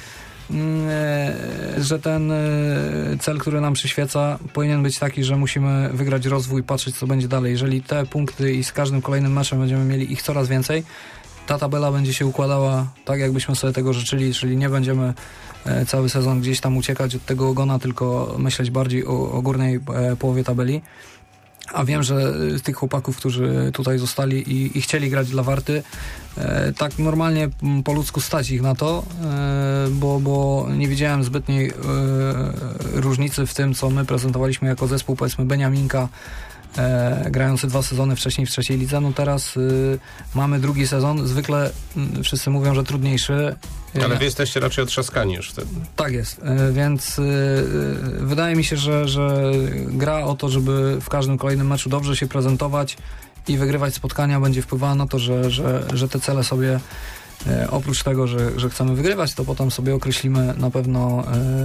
że ten cel, który nam przyświeca, powinien być taki, że musimy wygrać rozwój, patrzeć, co będzie dalej. Jeżeli te punkty i z każdym kolejnym meczem będziemy mieli ich coraz więcej, ta tabela będzie się układała tak, jakbyśmy sobie tego życzyli, czyli nie będziemy cały sezon gdzieś tam uciekać od tego ogona, tylko myśleć bardziej o, o górnej połowie tabeli. A wiem, że z tych chłopaków, którzy tutaj zostali i, i chcieli grać dla Warty, e, tak normalnie po ludzku stać ich na to, e, bo, bo nie widziałem zbytniej e, różnicy w tym, co my prezentowaliśmy jako zespół, powiedzmy Beniaminka, e, grający dwa sezony wcześniej w trzeciej lidze. No teraz e, mamy drugi sezon, zwykle m, wszyscy mówią, że trudniejszy. Ale wy jesteście raczej otrzaskani już wtedy. Tak jest, więc wydaje mi się, że, że gra o to, żeby w każdym kolejnym meczu dobrze się prezentować i wygrywać spotkania będzie wpływała na to, że, że, że te cele sobie oprócz tego, że, że chcemy wygrywać, to potem sobie określimy na pewno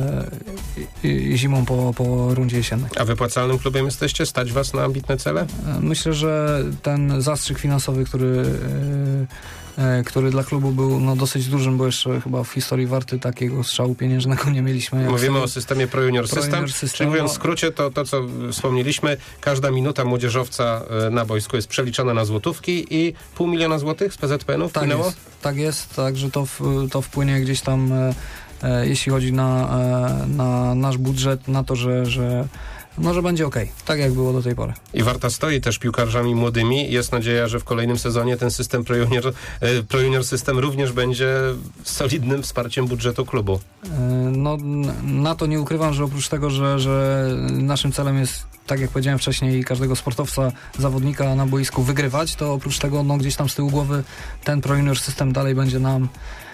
zimą po, po rundzie jesiennej. A wypłacalnym klubem jesteście? Stać was na ambitne cele? Myślę, że ten zastrzyk finansowy, który który dla klubu był no, dosyć dużym, bo jeszcze chyba w historii Warty takiego strzału pieniężnego nie mieliśmy. Mówimy o systemie Pro Junior System, System, czyli mówiąc w skrócie, to, to co wspomnieliśmy, każda minuta młodzieżowca na boisku jest przeliczana na złotówki i pół miliona złotych z P Z P N-u wpłynęło? Tak jest, tak jest, także to, to wpłynie gdzieś tam, e, jeśli chodzi na, e, na nasz budżet, na to, że, że no, że będzie okej, tak jak było do tej pory. I Warta stoi też piłkarzami młodymi. Jest nadzieja, że w kolejnym sezonie ten system Pro Junior, Pro Junior System również będzie solidnym wsparciem budżetu klubu. No, na to nie ukrywam, że oprócz tego, że, że naszym celem jest, tak jak powiedziałem wcześniej, każdego sportowca, zawodnika na boisku wygrywać, to oprócz tego no, gdzieś tam z tyłu głowy ten Pro Junior System dalej będzie nam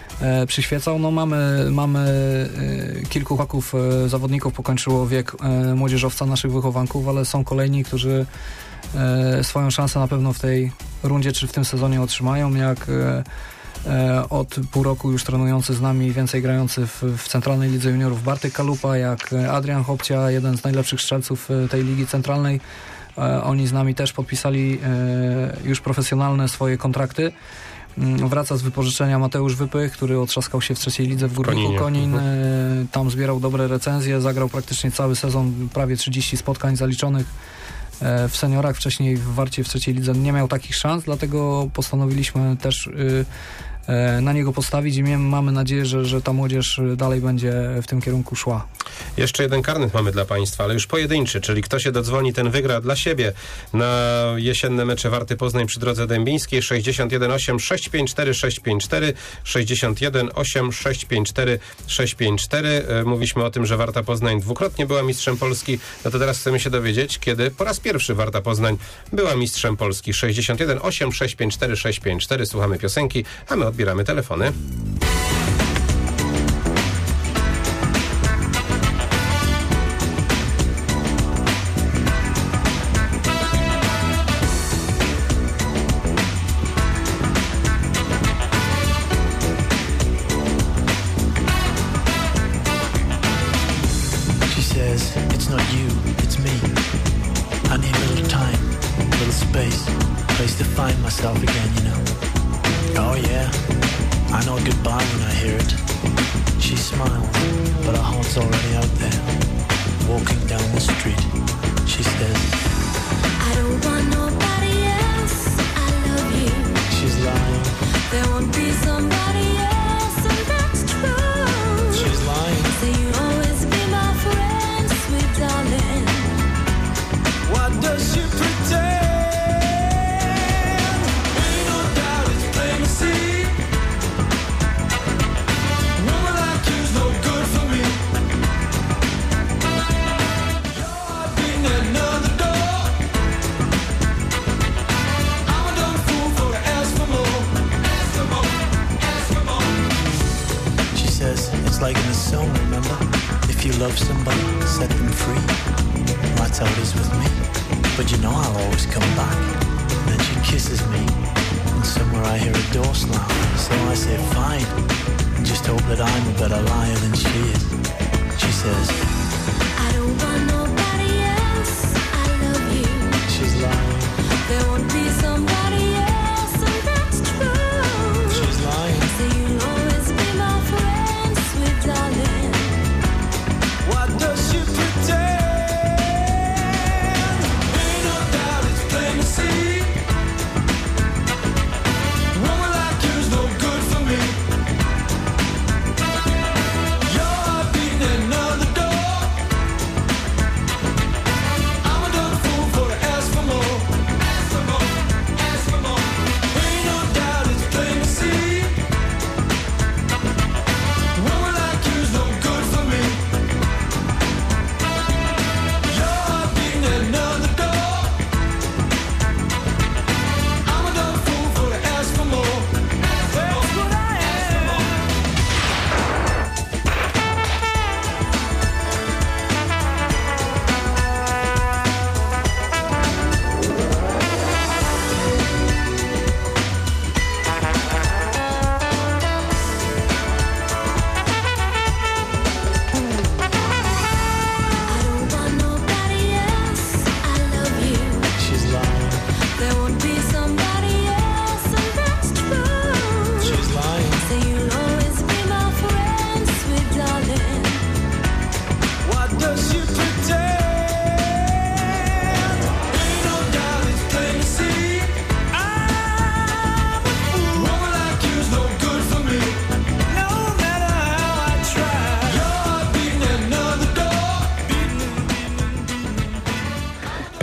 e, przyświecał. No mamy, mamy e, kilku chłopaków, e, zawodników pokończyło wiek e, młodzieżowca, naszych wychowanków, ale są kolejni, którzy e, swoją szansę na pewno w tej rundzie czy w tym sezonie otrzymają, jak e, e, od pół roku już trenujący z nami, więcej grający w, w Centralnej Lidze Juniorów Bartek Kalupa, jak Adrian Hopcia, jeden z najlepszych strzelców tej Ligi Centralnej. E, oni z nami też podpisali e, już profesjonalne swoje kontrakty. Wraca z wypożyczenia Mateusz Wypych, który otrzaskał się w trzeciej lidze w Górniku Koninie. Konin. Mhm. E, Tam zbierał dobre recenzje, zagrał praktycznie cały sezon, prawie trzydzieści spotkań zaliczonych e, w seniorach. Wcześniej w Warcie w trzeciej lidze nie miał takich szans, dlatego postanowiliśmy też y, e, na niego postawić i mamy nadzieję, że, że ta młodzież dalej będzie w tym kierunku szła. Jeszcze jeden karnet mamy dla Państwa, ale już pojedynczy, czyli kto się dodzwoni, ten wygra dla siebie na jesienne mecze Warty Poznań przy drodze dębińskiej. sześćdziesiąt jeden osiem sześć pięć cztery sześć pięć cztery, sześćdziesiąt jeden osiem sześć pięć cztery sześć pięć cztery. Mówiliśmy o tym, że Warta Poznań dwukrotnie była mistrzem Polski. No to teraz chcemy się dowiedzieć, kiedy po raz pierwszy Warta Poznań była mistrzem Polski. sześćdziesiąt jeden osiem sześć pięć cztery sześć pięć cztery. Słuchamy piosenki, a my odbieramy telefony. Myself again, you know. Oh yeah, I know goodbye when I hear it. She smiles, but her heart's already out there. Walking down the street, she says, I don't want nobody else, I love you. She's lying. There won't be somebody else, and that's true. She's lying. So you always be my friend, sweet darling. What does she pretend? It's like in a song, remember? If you love somebody, set them free. That's how it is with me. But you know I'll always come back. And then she kisses me, and somewhere I hear a door slam. So I say fine, and just hope that I'm a better liar than she is. She says, I don't want nobody else, I love you. She's lying. There won't be somebody else, and that's true. She's lying. So you'll always be my friend, sweet darling. What does she pretend? Ain't no doubt, it's plain to see. Woman like you's no good for me. Your heart beating at another door. I'm a dumb fool for to ask for more. Ask for more.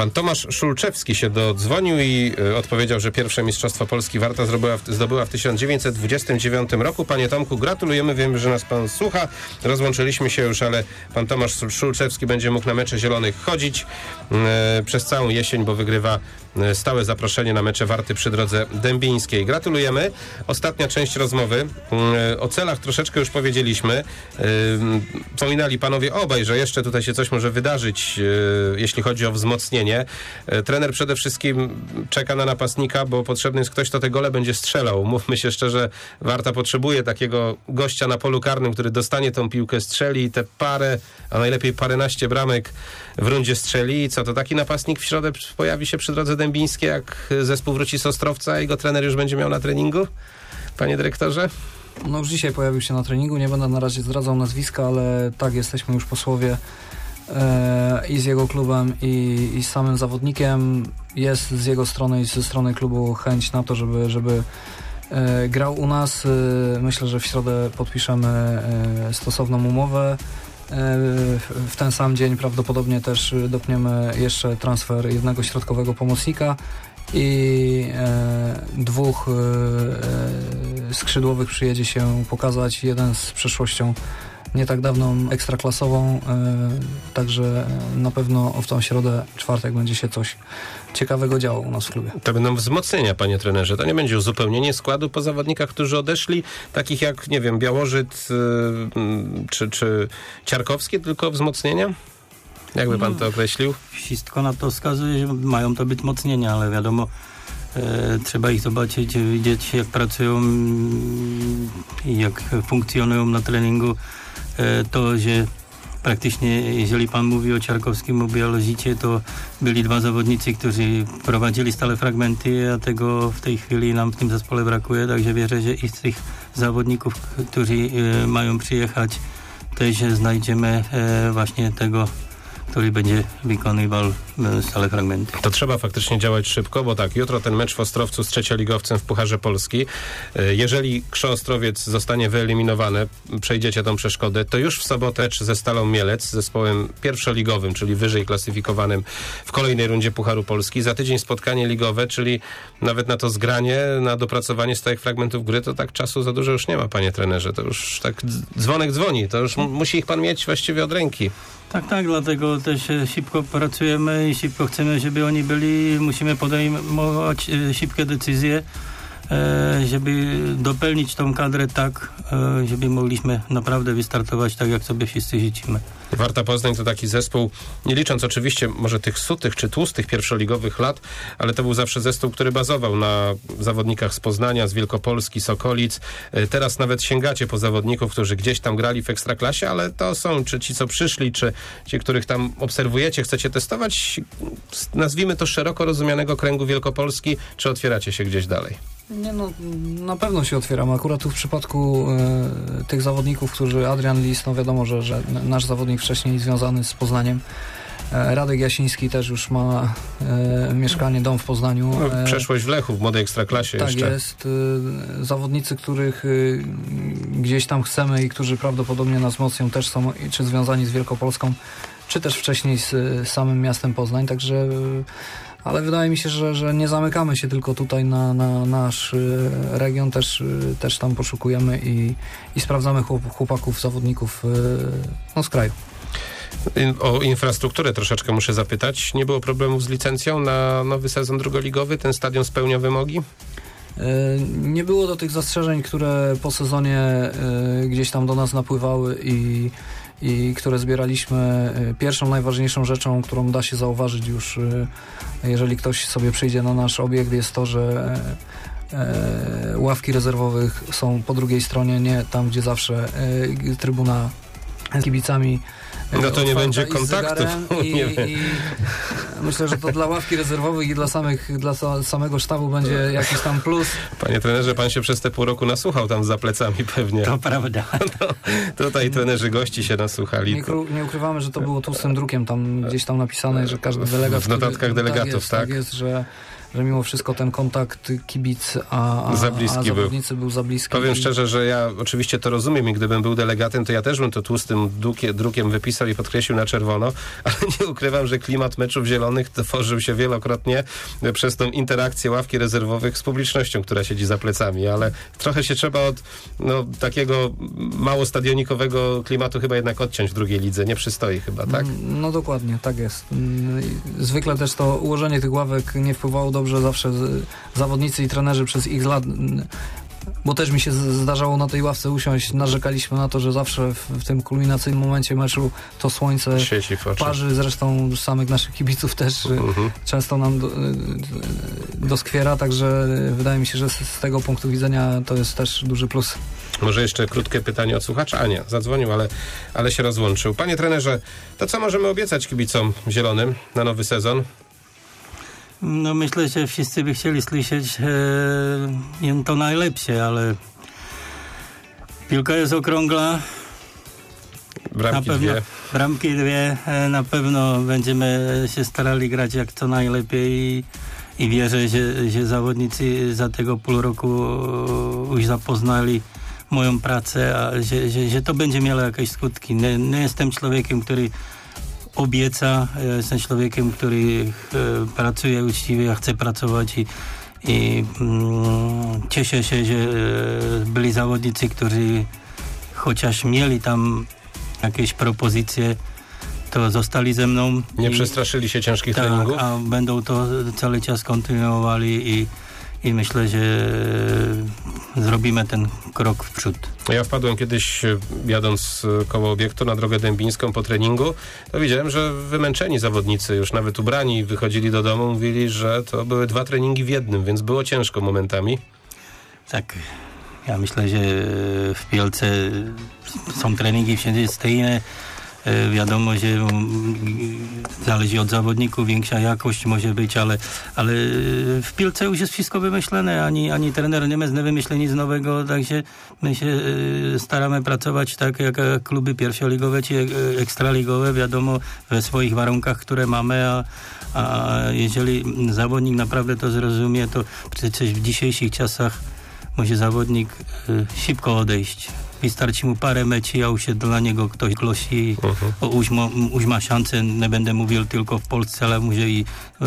Pan Tomasz Szulczewski się dodzwonił i y, odpowiedział, że pierwsze Mistrzostwo Polski Warta zdobyła w, zdobyła w tysiąc dziewięćset dwudziestym dziewiątym roku. Panie Tomku, gratulujemy, wiemy, że nas pan słucha. Rozłączyliśmy się już, ale pan Tomasz Szulczewski będzie mógł na mecze zielonych chodzić y, przez całą jesień, bo wygrywa y, stałe zaproszenie na mecze Warty przy drodze dębińskiej. Gratulujemy. Ostatnia część rozmowy. Y, o celach troszeczkę już powiedzieliśmy. Y, wspominali panowie obaj, że jeszcze tutaj się coś może wydarzyć, y, jeśli chodzi o wzmocnienie. Y, trener przede wszystkim czeka na napastnika, bo potrzebny jest ktoś, kto te gole będzie strzelał. Mówmy się szczerze, Warta potrzebuje takiego gościa na polu karnym, który dostanie tą piłkę, strzeli i te parę, a najlepiej paręnaście bramek w rundzie strzeli. I co, to taki napastnik w środę pojawi się przy drodze dębińskiej, jak zespół wróci z Ostrowca i go trener już będzie miał na treningu? Panie dyrektorze? No już dzisiaj pojawił się na treningu, nie będę na razie zdradzał nazwiska, ale tak, jesteśmy już po słowie e, i z jego klubem i, i z samym zawodnikiem. Jest z jego strony i ze strony klubu chęć na to, żeby, żeby e, grał u nas. E, myślę, że w środę podpiszemy e, stosowną umowę. E, w ten sam dzień prawdopodobnie też dopniemy jeszcze transfer jednego środkowego pomocnika i e, dwóch e, skrzydłowych przyjedzie się pokazać. Jeden z przeszłością nie tak dawną ekstraklasową, e, także na pewno w tą środę, czwartek będzie się coś ciekawego działo u nas w klubie. To będą wzmocnienia, panie trenerze. To nie będzie uzupełnienie składu po zawodnikach, którzy odeszli, takich jak, nie wiem, Białożyt yy, czy, czy Ciarkowski, tylko wzmocnienia? Jakby pan to określił? Wszystko na to wskazuje, że mają to być wzmocnienia, ale wiadomo, e, trzeba ich zobaczyć, widzieć jak pracują mm, i jak funkcjonują na treningu. E, to, że praktycznie, jeżeli pan mówi o Ciarkowskim, mówi o Lozicie, to byli dwa zawodnicy, którzy prowadzili stale fragmenty, a tego w tej chwili nam w tym zespole brakuje, także wierzę, że i z tych zawodników, którzy e, mają przyjechać, też znajdziemy e, właśnie tego, który będzie wykonywał stale fragmenty. To trzeba faktycznie działać szybko, bo tak, jutro ten mecz w Ostrowcu z trzecioligowcem w Pucharze Polski. Jeżeli Krzą Ostrowiec zostanie wyeliminowany, przejdziecie tą przeszkodę, to już w sobotę mecz ze Stalą Mielec, z zespołem pierwszoligowym, czyli wyżej klasyfikowanym w kolejnej rundzie Pucharu Polski. Za tydzień spotkanie ligowe, czyli nawet na to zgranie, na dopracowanie stałych fragmentów gry, to tak czasu za dużo już nie ma, panie trenerze. To już tak dzwonek dzwoni, to już m- musi ich pan mieć właściwie od ręki. Tak, tak, dlatego też szybko pracujemy i szybko chcemy, żeby oni byli, musimy podejmować szybkie decyzje, żeby dopełnić tą kadrę tak, żeby mogliśmy naprawdę wystartować tak, jak sobie wszyscy życzymy. Warta Poznań to taki zespół, nie licząc oczywiście może tych sutych czy tłustych pierwszoligowych lat, ale to był zawsze zespół, który bazował na zawodnikach z Poznania, z Wielkopolski, z okolic. Teraz nawet sięgacie po zawodników, którzy gdzieś tam grali w Ekstraklasie, ale to są czy ci, co przyszli, czy ci, których tam obserwujecie, chcecie testować, nazwijmy to szeroko rozumianego kręgu Wielkopolski, czy otwieracie się gdzieś dalej? Nie, no, na pewno się otwieramy. Akurat tu w przypadku e, tych zawodników, którzy Adrian Lis, no wiadomo, że, że nasz zawodnik wcześniej związany z Poznaniem. E, Radek Jasiński też już ma e, mieszkanie, dom w Poznaniu. No, przeszłość w Lechu, w młodej Ekstraklasie tak jeszcze. jest. E, zawodnicy, których e, gdzieś tam chcemy i którzy prawdopodobnie nas mocnią, też są czy związani z Wielkopolską, czy też wcześniej z, z samym miastem Poznań, także e, ale wydaje mi się, że, że nie zamykamy się tylko tutaj na, na nasz y, region, też, y, też tam poszukujemy i, i sprawdzamy chłop, chłopaków, zawodników y, no, z kraju. O infrastrukturę troszeczkę muszę zapytać. Nie było problemów z licencją na nowy sezon drugoligowy? Ten stadion spełnia wymogi? Y, nie było do tych zastrzeżeń, które po sezonie y, gdzieś tam do nas napływały i i które zbieraliśmy. Pierwszą, najważniejszą rzeczą, którą da się zauważyć już, jeżeli ktoś sobie przyjdzie na nasz obiekt, jest to, że ławki rezerwowych są po drugiej stronie, nie tam, gdzie zawsze trybuna z kibicami. No to nie będzie kontaktów. I, i myślę, że to dla ławki rezerwowych i dla, samych, dla samego sztabu będzie jakiś tam plus. Panie trenerze, pan się przez te pół roku nasłuchał tam za plecami pewnie. To prawda. No, tutaj trenerzy gości się nasłuchali. Nie, nie ukrywamy, że to było tłustym drukiem tam gdzieś tam napisane, że każdy delegat... W notatkach który, delegatów, tak? Jest, tak? tak jest, że że mimo wszystko ten kontakt kibic, a, a, za bliski a zawodnicy był. był za bliski. Powiem i... szczerze, że ja oczywiście to rozumiem i gdybym był delegatem, to ja też bym to tłustym drukiem wypisał i podkreślił na czerwono, ale nie ukrywam, że klimat meczu w zielonych Zielonych tworzył się wielokrotnie przez tą interakcję ławki rezerwowych z publicznością, która siedzi za plecami, ale trochę się trzeba od no, takiego mało stadionikowego klimatu chyba jednak odciąć w drugiej lidze. Nie przystoi chyba, tak? No dokładnie, tak jest. Zwykle też to ułożenie tych ławek nie wpływało dobrze zawsze z- zawodnicy i trenerzy przez ich lat, bo też mi się z- zdarzało na tej ławce usiąść, narzekaliśmy na to, że zawsze w, w tym kulminacyjnym momencie meczu to słońce Sieci w oczy. parzy, zresztą samych naszych kibiców też Mhm. często nam do, doskwiera, także wydaje mi się, że z, z tego punktu widzenia to jest też duży plus. Może jeszcze krótkie pytanie od słuchacza. A nie, zadzwonił, ale, ale się rozłączył. Panie trenerze, to co możemy obiecać kibicom zielonym na nowy sezon? No myślę, że wszyscy by chcieli słyszeć e, to najlepsze, ale piłka jest okrągła. Bramki na pewno, dwie. Bramki dwie. E, na pewno będziemy się starali grać jak to najlepiej i, i wierzę, że, że zawodnicy za tego pół roku już zapoznali moją pracę, a że, że, że to będzie miało jakieś skutki. Nie, nie jestem człowiekiem, który obieca. Ja jestem człowiekiem, który e, pracuje uczciwie, ja chcę pracować i, i mm, cieszę się, że e, byli zawodnicy, którzy chociaż mieli tam jakieś propozycje, to zostali ze mną. Nie i, przestraszyli się ciężkich tak, treningów? a będą to cały czas kontynuowali i, i myślę, że e, zrobimy ten krok w przód. Ja wpadłem kiedyś, e, jadąc e, koło obiektu na drogę dębińską po treningu, to widziałem, że wymęczeni zawodnicy, już nawet ubrani, wychodzili do domu, mówili, że to były dwa treningi w jednym, więc było ciężko momentami. Tak, ja myślę, że w piłce są treningi wszędzie stoimy. E, Wiadomo, że mm, zależy od zawodników, większa jakość może być, ale, ale w piłce już jest wszystko wymyślone, ani, ani trener nie nie wymyśli nic nowego, także my się e, staramy pracować tak jak e, kluby pierwszoligowe czy e, ekstraligowe, wiadomo, we swoich warunkach, które mamy, a, a jeżeli zawodnik naprawdę to zrozumie, to przecież w dzisiejszych czasach może zawodnik e, szybko odejść. Wystarczy mu parę meczy, a już się dla niego ktoś głosi, uh-huh. już, ma, już ma szansę, nie będę mówił tylko w Polsce, ale może i e,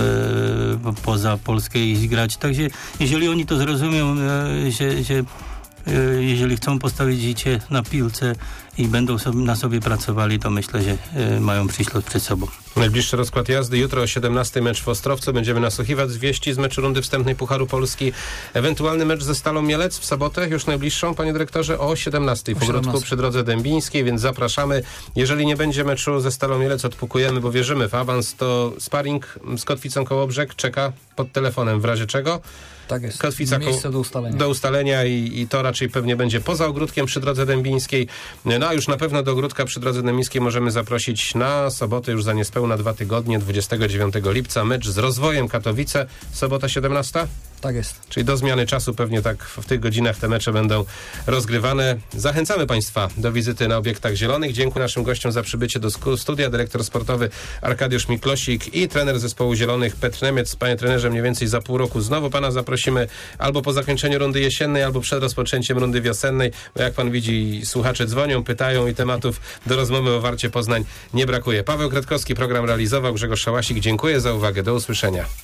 poza Polskę iść grać. Także jeżeli oni to zrozumią, e, że, że e, jeżeli chcą postawić życie na piłce i będą sobie, na sobie pracowali, to myślę, że e, mają przyszłość przed sobą. Najbliższy rozkład jazdy. Jutro o siedemnastej mecz w Ostrowcu. Będziemy nasłuchiwać z wieści z meczu rundy wstępnej Pucharu Polski. Ewentualny mecz ze Stalą Mielec w sobotę, już najbliższą, panie dyrektorze, o siedemnastej w Ogródku przy drodze dębińskiej, więc zapraszamy. Jeżeli nie będzie meczu ze Stalą Mielec, odpukujemy, bo wierzymy w awans, to sparring z Kotwicą Kołobrzeg czeka pod telefonem, w razie czego. Tak jest. Kotwica Miejsce do ustalenia. Do ustalenia i, i to raczej pewnie będzie poza ogródkiem przy drodze dębińskiej. No a już na pewno do ogródka przy drodze dębińskiej możemy zaprosić na sobotę, już za niespełna dwa tygodnie, dwudziestego dziewiątego lipca, mecz z Rozwojem Katowice, sobota siedemnasta? Tak jest. Czyli do zmiany czasu pewnie tak w tych godzinach te mecze będą rozgrywane. Zachęcamy Państwa do wizyty na obiektach zielonych. Dziękuję naszym gościom za przybycie do studia. Dyrektor sportowy Arkadiusz Miklosik i trener zespołu Zielonych Petr Niemiec. Panie trenerze, mniej więcej za pół roku znowu Pana zaprosimy albo po zakończeniu rundy jesiennej, albo przed rozpoczęciem rundy wiosennej. Bo jak Pan widzi, słuchacze dzwonią, pytają i tematów do rozmowy o Warcie Poznań nie brakuje. Paweł Kretkowski program realizował, Grzegorz Szałasik. Dziękuję za uwagę. Do usłyszenia.